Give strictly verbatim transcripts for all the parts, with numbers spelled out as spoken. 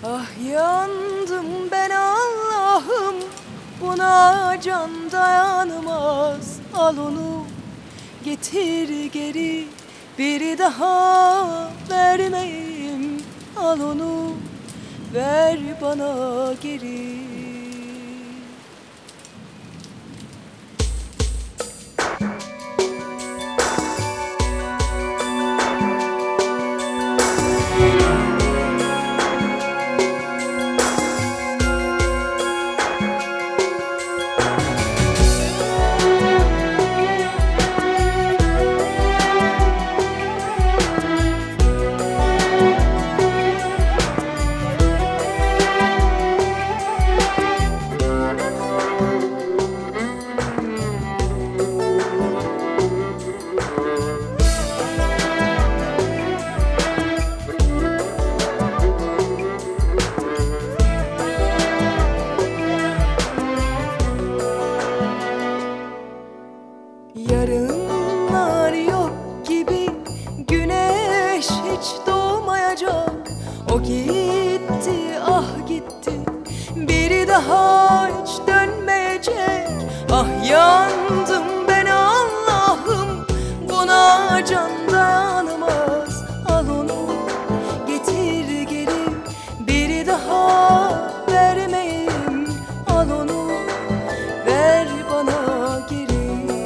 Ah yandım ben Allah'ım, buna can dayanmaz. Al onu getir geri, biri daha vermeyeyim. Al onu ver bana geri. Yarınlar yok gibi, güneş hiç doğmayacak. O gitti, ah gitti, biri daha hiç dönmeyecek. Ah yandım ben Allah'ım, buna can dayanmaz. Al onu getir geri, biri daha vermeyeyim. Al onu ver bana geri.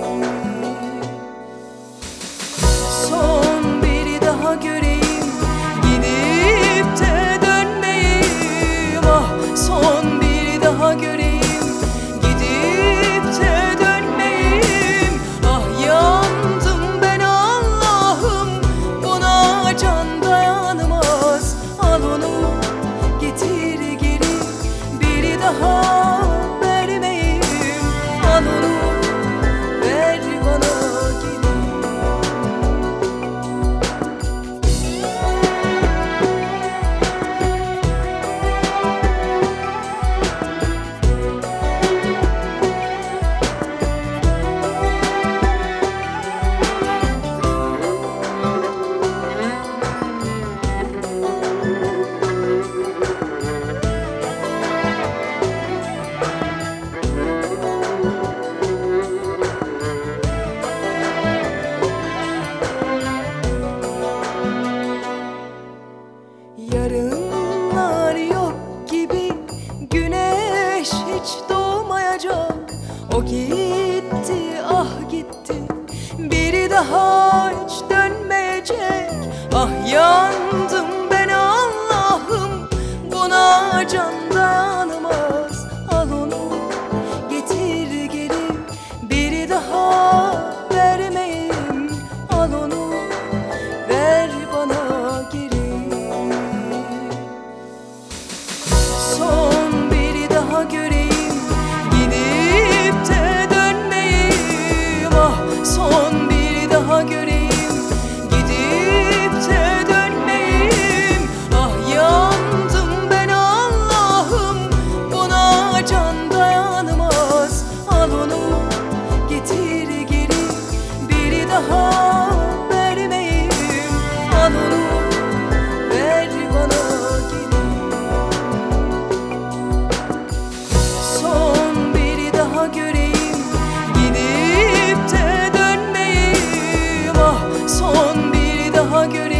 Son biri daha göreyim, gidip de dönmeyeyim. Ah son biri daha göreyim, gidip de dönmeyeyim. Ah yandım ben Allah'ım, buna can dayanmaz. Al onu getir geri, biri daha vermeyeyim. Al onu ver bana geri. Yarınlar yok gibi, güneş hiç doğmayacak. O gitti, ah gitti, biri daha hiç dönmeyecek. Ah yandım ben Allah'ım, buna can dayanmaz. Al onu getir geri, biri daha vermeyeyim. Al onu ver bana geri. Son biri daha göreyim, gidip de dönmeyeyim. Ah son biri daha göreyim, gidip de dönmeyeyim. Ah yandım ben Allah'ım, buna can dayanmaz. Al onu getir geri, biri daha vermeyeyim. Al onu ver bana geri. Son biri daha göreyim, gidip de dönmeyeyim. Ah son biri daha göreyim.